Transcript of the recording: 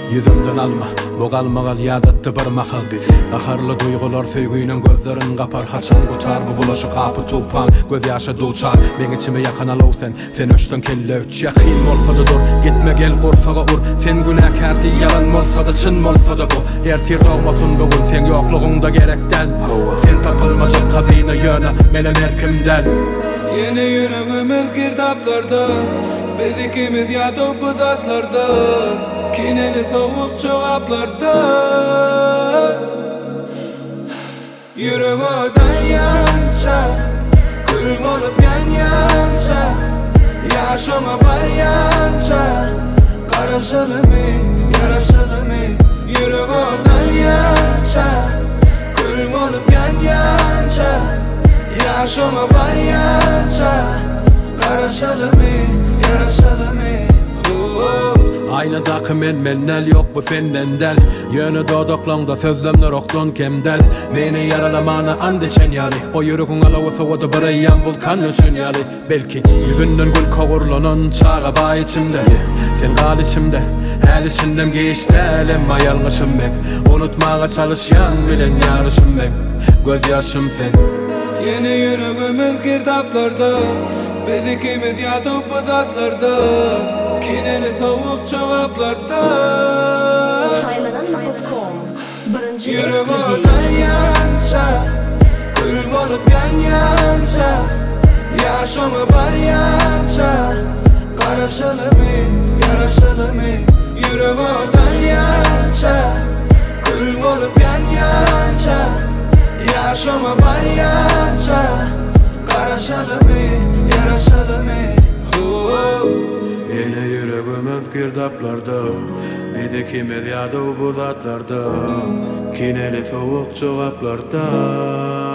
yüzümden alma, bu kalmagal yadatty bir mahal. Aharly duygular söýgüýüň gözlerin gapar, haçan gutar bu bulaşyk apy tupan, göz ýaşa duçar. Men içime ýakan alaw sen öçden kelle üç ýakyn bolsa-da dur, gitme gel gorsaga ur. Sen günäkärdi ýalan bolsa-da çyn bolsa-da bu. Ertir dogmasyn bugün sen ýoklugyňda gerekden. Sen tapylmajak hazyna ýöne mene merkimden. Yeni yüreğimiz girdaplarda, biz ikimiz yatıp bu zatlarda, kineli soğuk çoraplarda. Yüreğimden yança, kül olup yança, yaşama var yança, karasılı mı, yarasılı mı? Yüreğimden yança, kül olup yança, yaşama var yança, karasılı mı, yarasılı mı? Aynadaky mennel ýok bu senden del. Ýöne dodaklanda sözlemler okdan kemdel. Meni yaralamana and içen ýaly, o ýüregiň alawy sowada bir ýan vulkan üçin ýaly. Belki ýüzünden gül kogurlanan çaga bay içimde. Sen gal içimde, häl içindem geçdelim ýalňyşym ben. Unutmaga çalyşýan bilen ýarşym ben. Göz ýaşym sen. Yeni yüreğimiz girdaplarda, biz ikimiz yatıp bu zatlarda, kineli soğuk çoraplarda. Yüreğimden yança, kül olup yança, yaşama var yança, karasılı mı, yarasılı mı? Yüreğimden yança, kül olup yança, yaşama var yança, karasılı mı, yarasılı mı? Yine yüreğimiz girdaplarda, biz ikimiz ýadyp bu zatlarda, kineli soğuk çoraplarda.